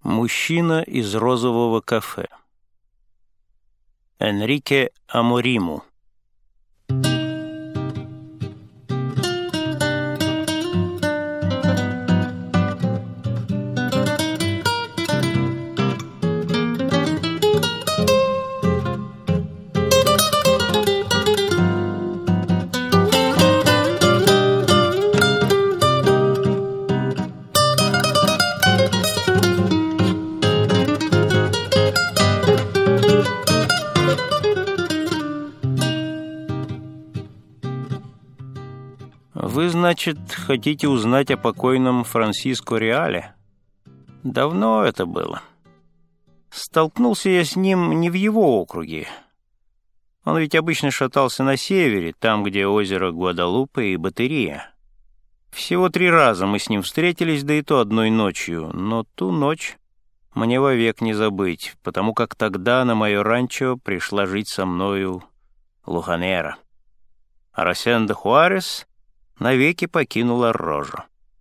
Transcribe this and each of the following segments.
Мужчина из розового кафе. Энрике Аморимо. Вы, значит, хотите узнать о покойном Франсиско Реале? Давно это было. Столкнулся я с ним не в его округе. Он ведь обычно шатался на севере, там, где озеро Гваделупе и Батерия. Всего 3 раза мы с ним встретились, да и то одной ночью, но ту ночь мне вовек не забыть, потому как тогда на мое ранчо пришла жить со мною Луханера. А Росендо Хуарес навеки покинула Рожу.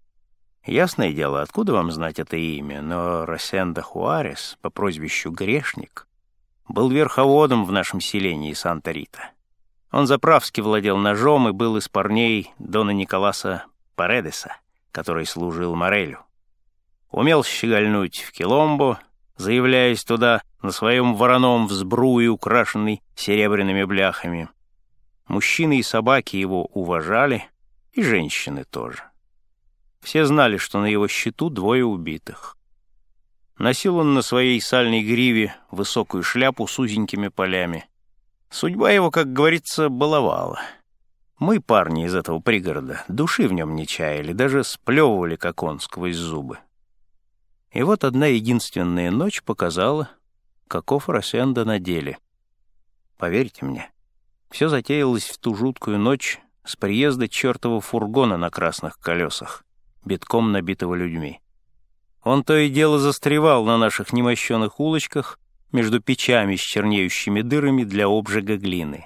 Ясное дело, откуда вам знать это имя, но Росендо Хуарес по прозвищу Грешник был верховодом в нашем селении Санта-Рита. Он заправски владел ножом и был из парней дона Николаса Паредеса, который служил Морелю. Умел щегольнуть в Киломбо, заявляясь туда на своем вороном взбруе, украшенный серебряными бляхами. Мужчины и собаки его уважали, и женщины тоже. Все знали, что на его счету 2 убитых. Носил он на своей сальной гриве высокую шляпу с узенькими полями. Судьба его, как говорится, баловала. Мы, парни из этого пригорода, души в нем не чаяли, даже сплевывали, как он, сквозь зубы. И вот одна единственная ночь показала, каков Росендо на деле. Поверьте мне, все затеялось в ту жуткую ночь с приезда чертова фургона на красных колесах, битком набитого людьми. Он то и дело застревал на наших немощенных улочках между печами с чернеющими дырами для обжига глины.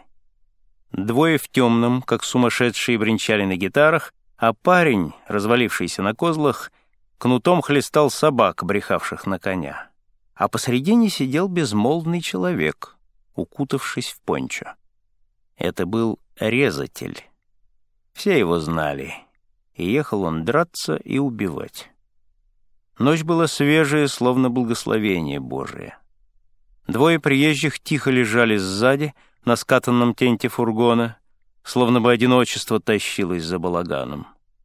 2 в темном, как сумасшедшие, бренчали на гитарах, а парень, развалившийся на козлах, кнутом хлестал собак, брехавших на коня. А посредине сидел безмолвный человек, укутавшись в пончо. Это был резатель. Все его знали, и ехал он драться и убивать. Ночь была свежая, словно благословение Божие. 2 приезжих тихо лежали сзади, на скатанном тенте фургона, словно бы одиночество тащилось за балаганом.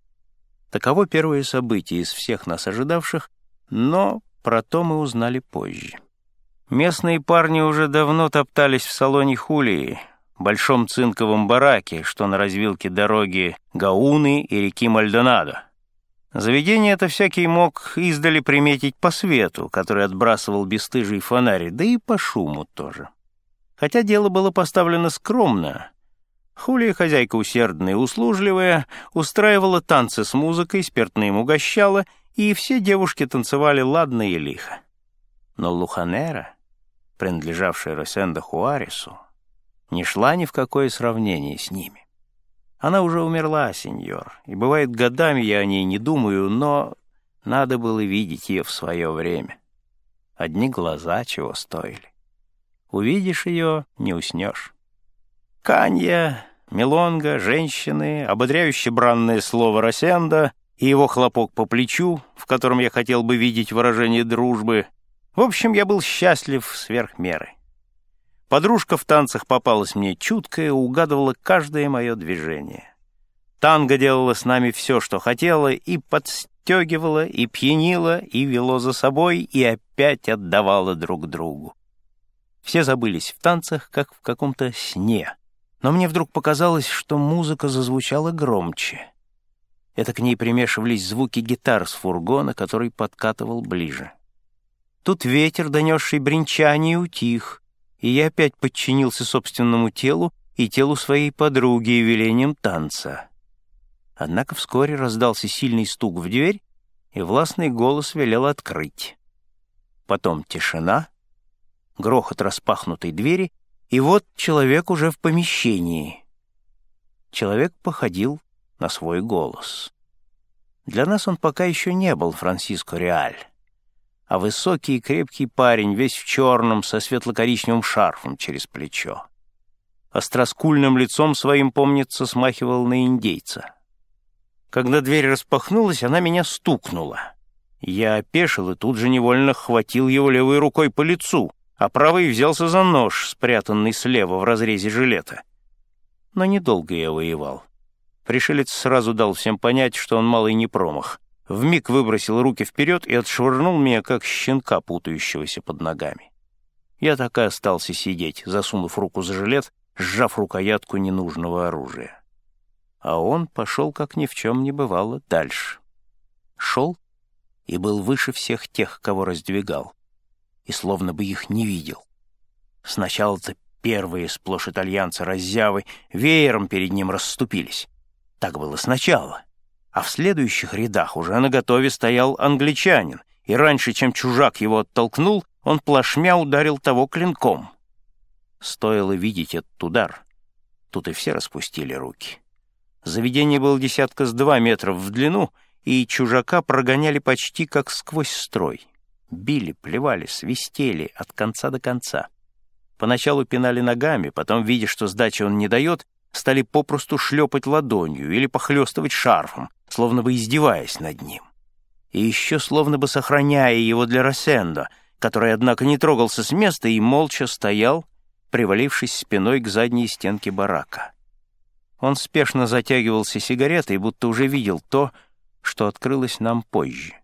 Таково первое событие из всех нас ожидавших, но про то мы узнали позже. Местные парни уже давно топтались в салоне Хулии, большом цинковом бараке, что на развилке дороги Гауны и реки Мальдонадо. Заведение это всякий мог издали приметить по свету, который отбрасывал бесстыжий фонарь, да и по шуму тоже. Хотя дело было поставлено скромно, Хулия, хозяйка усердная и услужливая, устраивала танцы с музыкой, спиртным угощала, и все девушки танцевали ладно и лихо. Но Луханера, принадлежавшая Росендо Хуаресу, не шла ни в какое сравнение с ними. Она уже умерла, сеньор, и бывает, годами я о ней не думаю, но надо было видеть ее в свое время. Одни глаза чего стоили. Увидишь ее — не уснешь. Канья, мелонга, женщины, ободряюще бранное слово Росендо и его хлопок по плечу, в котором я хотел бы видеть выражение дружбы. В общем, я был счастлив сверх меры. Подружка в танцах попалась мне чуткая, угадывала каждое мое движение. Танго делала с нами все, что хотела, и подстегивала, и пьянила, и вело за собой, и опять отдавала друг другу. Все забылись в танцах, как в каком-то сне. Но мне вдруг показалось, что музыка зазвучала громче. Это к ней примешивались звуки гитар с фургона, который подкатывал ближе. Тут ветер, донесший бренчание, утих, и я опять подчинился собственному телу и телу своей подруги и велениям танца. Однако вскоре раздался сильный стук в дверь, и властный голос велел открыть. Потом тишина, грохот распахнутой двери, и вот человек уже в помещении. Человек походил на свой голос. Для нас он пока еще не был Франсиско Реаль. а высокий и крепкий парень, весь в черном, со светло-коричневым шарфом через плечо. Остроскульным лицом своим, помнится, смахивал на индейца. Когда дверь распахнулась, она меня стукнула. Я опешил и тут же невольно хватил его левой рукой по лицу, а правой взялся за нож, спрятанный слева в разрезе жилета. Но недолго я воевал. Пришелец сразу дал всем понять, что он малый не промах. Вмиг выбросил руки вперед и отшвырнул меня, как щенка, путающегося под ногами. Я так и остался сидеть, засунув руку за жилет, сжав рукоятку ненужного оружия. А он пошел, как ни в чем не бывало, дальше. Шел и был выше всех тех, кого раздвигал, и словно бы их не видел. Сначала-то первые сплошь итальянцы-раззявы веером перед ним расступились. Так было сначала. А в следующих рядах уже наготове стоял англичанин, и раньше, чем чужак его оттолкнул, он плашмя ударил того клинком. Стоило видеть этот удар, тут и все распустили руки. Заведение было 1.2 метра в длину, и чужака прогоняли почти как сквозь строй. Били, плевали, свистели от конца до конца. Поначалу пинали ногами, потом, видя, что сдачи он не дает, стали попросту шлепать ладонью или похлестывать шарфом, словно бы издеваясь над ним. И еще словно бы сохраняя его для Росендо, который, однако, не трогался с места и молча стоял, привалившись спиной к задней стенке барака. Он спешно затягивался сигаретой, будто уже видел то, что открылось нам позже.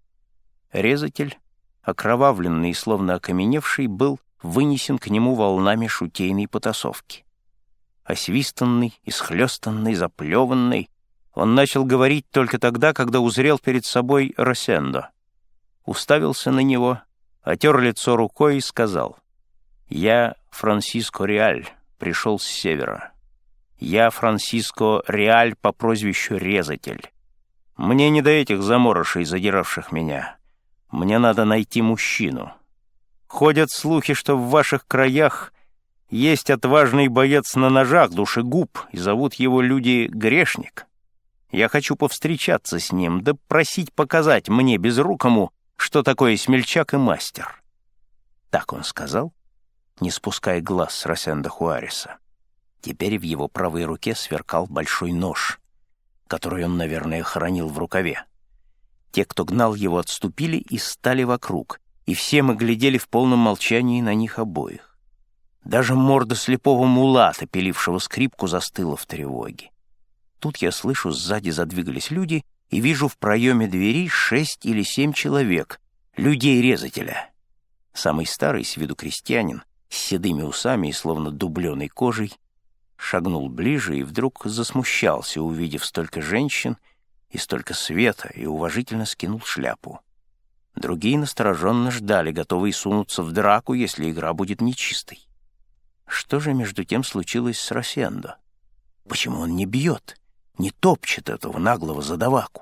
Резатель, окровавленный и словно окаменевший, был вынесен к нему волнами шутейной потасовки. Освистанный, исхлёстанный, заплеванный, он начал говорить только тогда, когда узрел перед собой Росендо. Уставился на него, отер лицо рукой и сказал: «Я Франсиско Реаль, пришел с севера. Я Франсиско Реаль по прозвищу Резатель. Мне не до этих заморышей, задиравших меня. Мне надо найти мужчину. Ходят слухи, что в ваших краях есть отважный боец на ножах, душегуб, и зовут его люди Грешник. Я хочу повстречаться с ним, да просить показать мне, безрукому, что такое смельчак и мастер». Так он сказал, не спуская глаз с Росендо Хуареса. Теперь в его правой руке сверкал большой нож, который он, наверное, хранил в рукаве. Те, кто гнал его, отступили и стали вокруг, и все мы глядели в полном молчании на них обоих. Даже морда слепого мулата, пилившего скрипку, застыла в тревоге. Тут я слышу, сзади задвигались люди, и вижу в проеме двери 6 или 7 человек, людей-резателя. Самый старый, с виду крестьянин, с седыми усами и словно дубленой кожей, шагнул ближе и вдруг засмущался, увидев столько женщин и столько света, и уважительно скинул шляпу. Другие настороженно ждали, готовые сунуться в драку, если игра будет нечистой. Что же между тем случилось с Росендо? Почему он не бьет, не топчет этого наглого задаваку?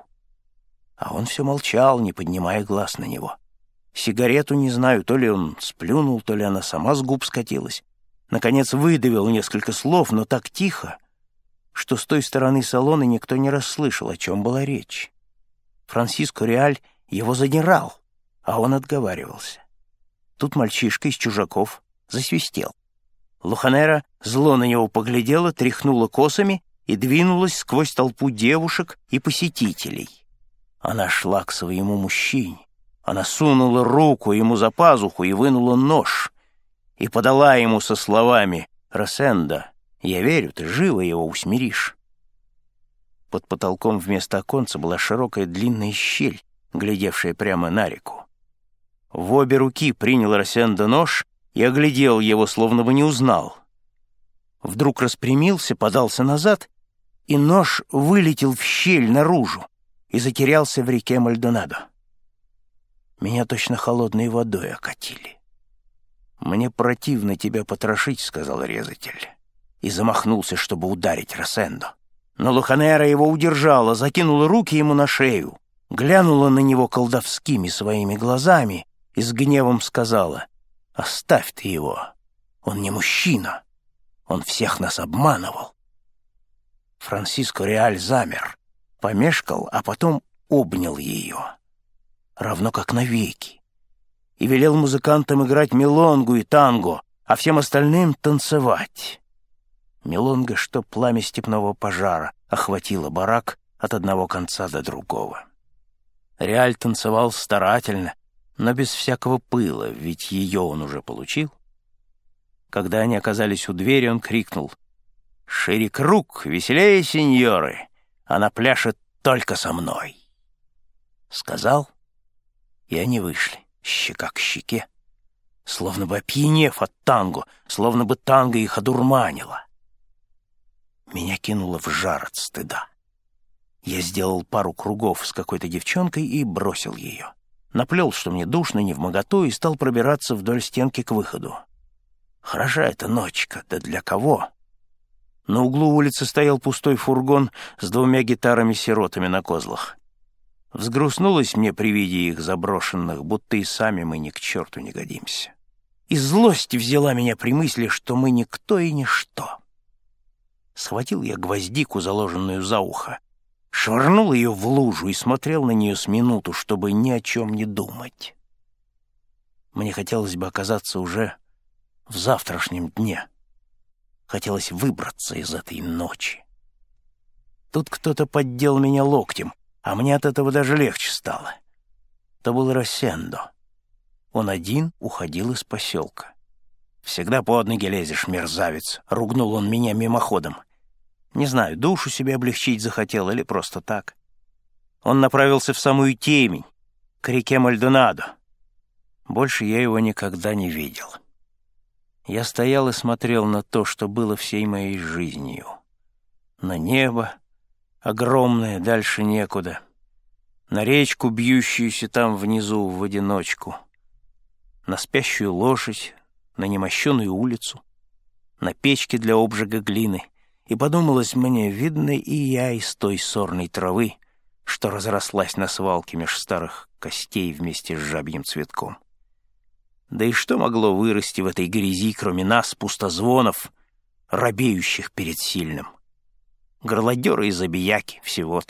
А он все молчал, не поднимая глаз на него. Сигарету не знаю, то ли он сплюнул, то ли она сама с губ скатилась. Наконец выдавил несколько слов, но так тихо, что с той стороны салона никто не расслышал, о чем была речь. Франсиско Реаль его задирал, а он отговаривался. Тут мальчишка из чужаков засвистел. Луханера зло на него поглядела, тряхнула косами и двинулась сквозь толпу девушек и посетителей. Она шла к своему мужчине. Она сунула руку ему за пазуху и вынула нож, и подала ему со словами: «Росендо, я верю, ты живо его усмиришь». Под потолком вместо оконца была широкая длинная щель, глядевшая прямо на реку. В обе руки принял Росендо нож и оглядел его, словно бы не узнал. Вдруг распрямился, подался назад, и нож вылетел в щель наружу и затерялся в реке Мальдонадо. Меня точно холодной водой окатили. «Мне противно тебя потрошить», — сказал резатель, и замахнулся, чтобы ударить Росендо. Но Луханера его удержала, закинула руки ему на шею, глянула на него колдовскими своими глазами и с гневом сказала: «Оставь ты его, он не мужчина, он всех нас обманывал». Франсиско Реаль замер, помешкал, а потом обнял ее, равно как навеки, и велел музыкантам играть мелонгу и танго, а всем остальным танцевать. Мелонга, что пламя степного пожара, охватило барак от одного конца до другого. Реаль танцевал старательно, но без всякого пыла, ведь ее он уже получил. Когда они оказались у двери, он крикнул: «Шире круг, веселее, сеньоры! Она пляшет только со мной!» Сказал, и они вышли, щека к щеке, словно бы опьянев от танго, словно бы танго их одурманило. Меня кинуло в жар от стыда. Я сделал пару кругов с какой-то девчонкой и бросил ее. Наплел, что мне душно, невмоготу, и стал пробираться вдоль стенки к выходу. Хороша эта ночка, да для кого? На углу улицы стоял пустой фургон с 2 гитарами-сиротами на козлах. Взгрустнулось мне при виде их заброшенных, будто и сами мы ни к черту не годимся. И злость взяла меня при мысли, что мы никто и ничто. Схватил я гвоздику, заложенную за ухо, швырнул ее в лужу и смотрел на нее с минуту, чтобы ни о чем не думать. Мне хотелось бы оказаться уже в завтрашнем дне. Хотелось выбраться из этой ночи. Тут кто-то поддел меня локтем, а мне от этого даже легче стало. Это был Росендо. Он один уходил из поселка. «Всегда под ноги лезешь, мерзавец!» — ругнул он меня мимоходом. Не знаю, душу себе облегчить захотел или просто так. Он направился в самую темень, к реке Мальдонадо. Больше я его никогда не видел. Я стоял и смотрел на то, что было всей моей жизнью. На небо, огромное, дальше некуда. На речку, бьющуюся там внизу в одиночку. На спящую лошадь, на немощеную улицу, на печке для обжига глины. И подумалось мне, видно, и я из той сорной травы, что разрослась на свалке меж старых костей вместе с жабьим цветком. Да и что могло вырасти в этой грязи, кроме нас, пустозвонов, робеющих перед сильным? Горлодеры и забияки, всего-то.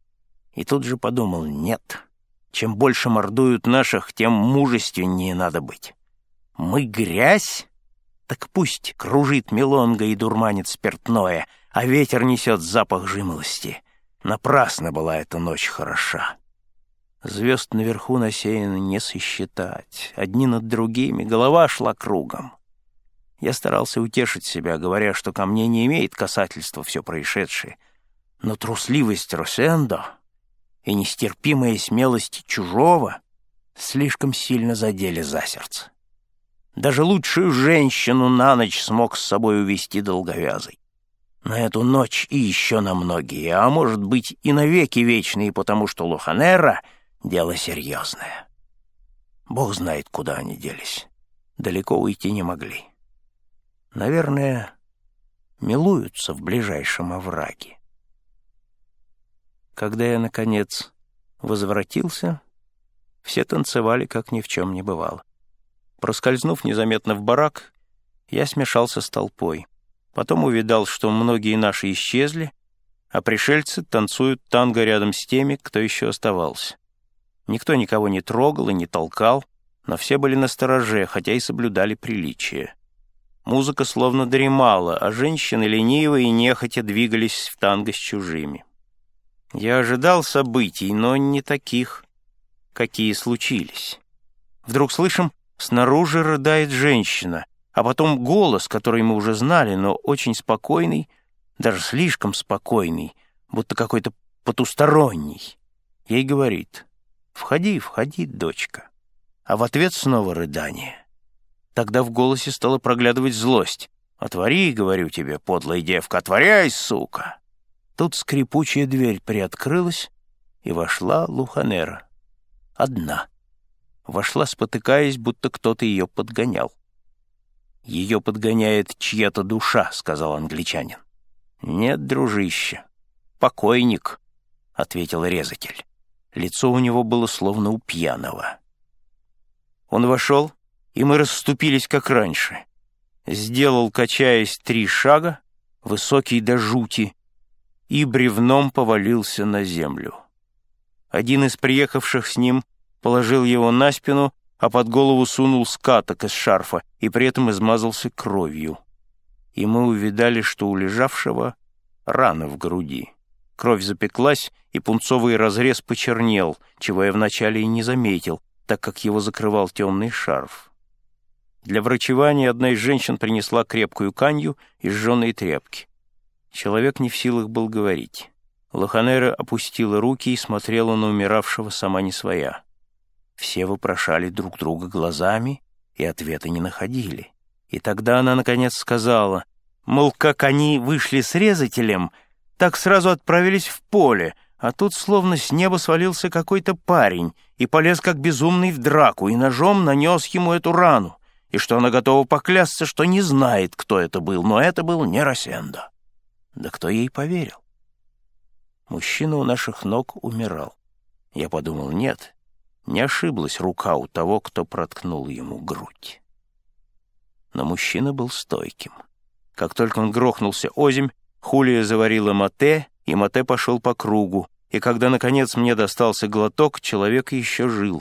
И тут же подумал, нет, чем больше мордуют наших, тем мужественнее надо быть. Мы грязь? Так пусть кружит мелонга и дурманит спиртное, а ветер несет запах жимолости. Напрасно была эта ночь хороша. Звезд наверху насеяно не сосчитать. Одни над другими, голова шла кругом. Я старался утешить себя, говоря, что ко мне не имеет касательства все происшедшее. Но трусливость Росендо и нестерпимая смелость чужого слишком сильно задели за сердце. Даже лучшую женщину на ночь смог с собой увести долговязый. На эту ночь и еще на многие, а может быть и навеки вечные, потому что Лоханера — дело серьезное. Бог знает, куда они делись. Далеко уйти не могли. Наверное, милуются в ближайшем овраге. Когда я, наконец, возвратился, все танцевали, как ни в чем не бывало. Проскользнув незаметно в барак, я смешался с толпой. Потом увидал, что многие наши исчезли, а пришельцы танцуют танго рядом с теми, кто еще оставался. Никто никого не трогал и не толкал, но все были настороже, хотя и соблюдали приличие. Музыка словно дремала, а женщины лениво и нехотя двигались в танго с чужими. Я ожидал событий, но не таких, какие случились. Вдруг слышим, снаружи рыдает женщина, а потом голос, который мы уже знали, но очень спокойный, даже слишком спокойный, будто какой-то потусторонний. Ей говорит: «Входи, входи, дочка». А в ответ снова рыдание. Тогда в голосе стала проглядывать злость. «Отвори, говорю тебе, подлая девка, отворяй, сука!» Тут скрипучая дверь приоткрылась, и вошла Луханера. Одна. Вошла, спотыкаясь, будто кто-то ее подгонял. «Ее подгоняет чья-то душа», — сказал англичанин. «Нет, дружище, покойник», — ответил резатель. Лицо у него было словно у пьяного. Он вошел, и мы расступились, как раньше. Сделал, качаясь, 3 шага, высокий до жути, и бревном повалился на землю. Один из приехавших с ним положил его на спину а под голову сунул скаток из шарфа и при этом измазался кровью. И мы увидали, что у лежавшего рана в груди. Кровь запеклась, и пунцовый разрез почернел, чего я вначале и не заметил, так как его закрывал темный шарф. Для врачевания одна из женщин принесла крепкую канью и жженые тряпки. Человек не в силах был говорить. Лоханера опустила руки и смотрела на умиравшего сама не своя. Все вопрошали друг друга глазами и ответа не находили. И тогда она, наконец, сказала, мол, как они вышли с резателем, так сразу отправились в поле, а тут словно с неба свалился какой-то парень и полез как безумный в драку и ножом нанес ему эту рану, и что она готова поклясться, что не знает, кто это был, но это был не Росендо. Да кто ей поверил? Мужчина у наших ног умирал. Я подумал, нет, не ошиблась рука у того, кто проткнул ему грудь. Но мужчина был стойким. Как только он грохнулся озимь, Хулия заварила мате, и мате пошел по кругу, и когда, наконец, мне достался глоток, человек еще жил.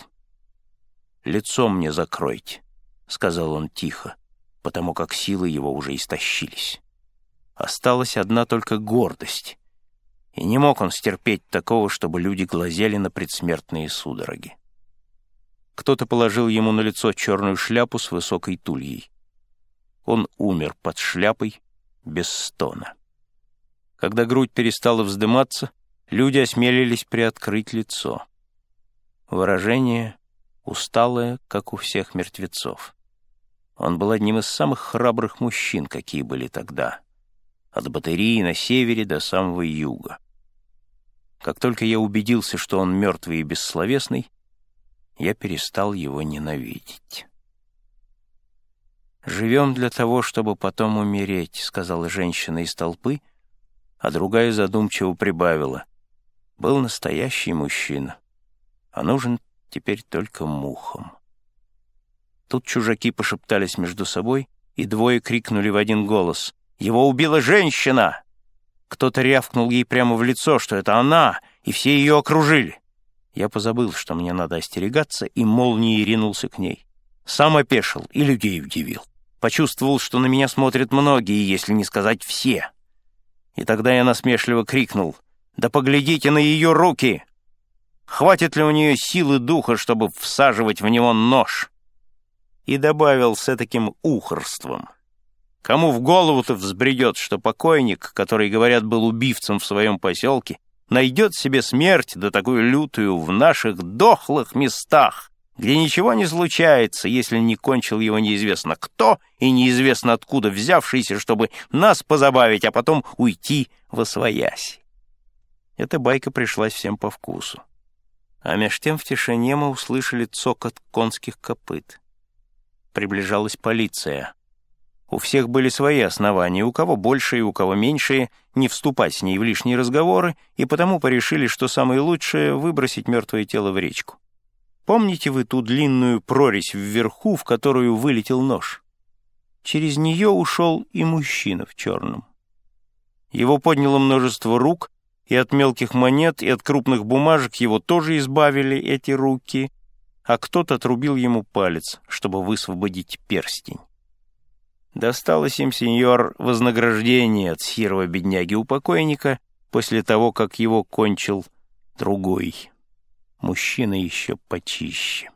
«Лицо мне закройте», — сказал он тихо, потому как силы его уже истощились. Осталась одна только гордость, и не мог он стерпеть такого, чтобы люди глазели на предсмертные судороги. Кто-то положил ему на лицо черную шляпу с высокой тульей. Он умер под шляпой без стона. Когда грудь перестала вздыматься, люди осмелились приоткрыть лицо. Выражение усталое, как у всех мертвецов. Он был одним из самых храбрых мужчин, какие были тогда, от батареи на севере до самого юга. Как только я убедился, что он мертвый и бессловесный, я перестал его ненавидеть. «Живем для того, чтобы потом умереть», — сказала женщина из толпы, а другая задумчиво прибавила. «Был настоящий мужчина, а нужен теперь только мухам». Тут чужаки пошептались между собой, и двое крикнули в один голос: «Его убила женщина!» Кто-то рявкнул ей прямо в лицо, что это она, и все ее окружили. Я позабыл, что мне надо остерегаться, и молнией ринулся к ней. Сам опешил и людей удивил. Почувствовал, что на меня смотрят многие, если не сказать все. И тогда я насмешливо крикнул: «Да поглядите на ее руки! Хватит ли у нее силы духа, чтобы всаживать в него нож?» И добавил с таким ухорством: «Кому в голову-то взбредет, что покойник, который, говорят, был убивцем в своем поселке, найдет себе смерть, да такую лютую, в наших дохлых местах, где ничего не случается, если не кончил его неизвестно кто и неизвестно откуда взявшийся, чтобы нас позабавить, а потом уйти восвояси». Эта байка пришлась всем по вкусу. А меж тем в тишине мы услышали цокот конских копыт. Приближалась полиция. У всех были свои основания, у кого большие, у кого меньшие, не вступать с ней в лишние разговоры, и потому порешили, что самое лучшее — выбросить мертвое тело в речку. Помните вы ту длинную прорезь вверху, в которую вылетел нож? Через нее ушел и мужчина в черном. Его подняло множество рук, и от мелких монет, и от крупных бумажек его тоже избавили эти руки, а кто-то отрубил ему палец, чтобы высвободить перстень. Досталось им, сеньор, вознаграждение от сирого бедняги у покойника после того, как его кончил другой, мужчина еще почище.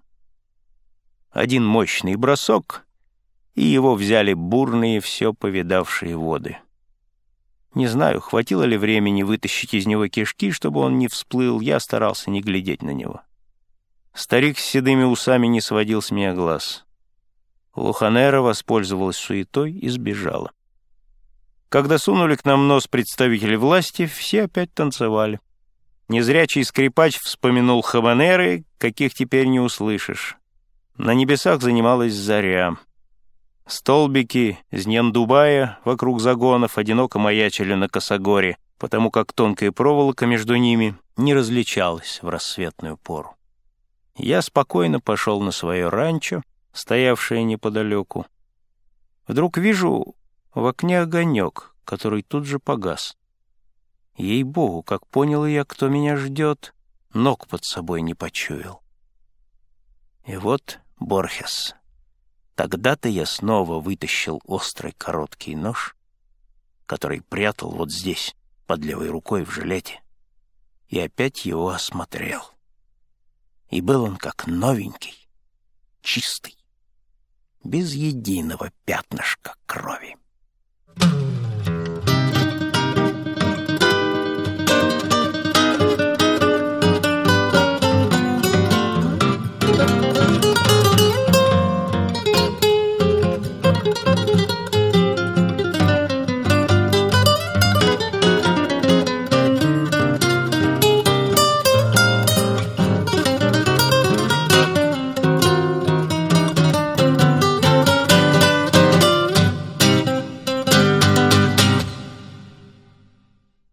Один мощный бросок, и его взяли бурные, все повидавшие воды. Не знаю, хватило ли времени вытащить из него кишки, чтобы он не всплыл, я старался не глядеть на него. Старик с седыми усами не сводил с меня глаз. Лоханера воспользовалась суетой и сбежала. Когда сунули к нам нос представители власти, все опять танцевали. Незрячий скрипач вспомянул хабанеры, каких теперь не услышишь. На небесах занималась заря. Столбики из Ньяндубая вокруг загонов одиноко маячили на косогоре, потому как тонкая проволока между ними не различалась в рассветную пору. Я спокойно пошел на свое ранчо, стоявшее неподалеку. Вдруг вижу в окне огонек, который тут же погас. Ей-богу, как понял я, кто меня ждет, ног под собой не почуял. И вот Борхес. Тогда-то я снова вытащил острый короткий нож, который прятал вот здесь, под левой рукой в жилете, и опять его осмотрел. И был он как новенький, чистый, без единого пятнышка крови.